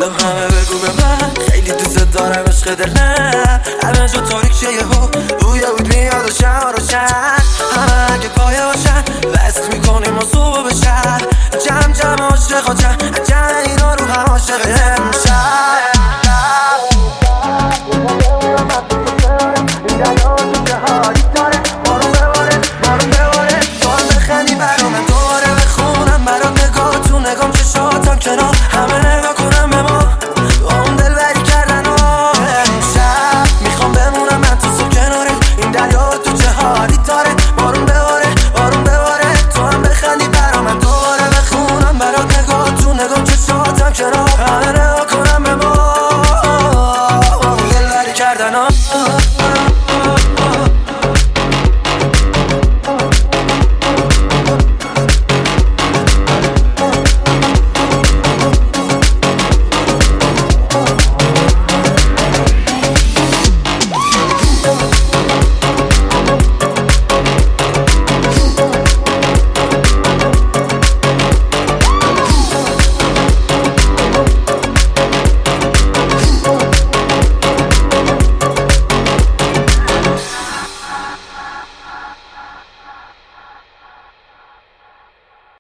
حالا همه بگو به من خیلی دوست دارم عشق دل نه همه جا تاریک شه یهو روی بود میاد و شهر روشن همه اگه پایه باشن وصل میکنیم و صبح به شهر جمع جمع عاشقا جمع اینا رو هم عاشق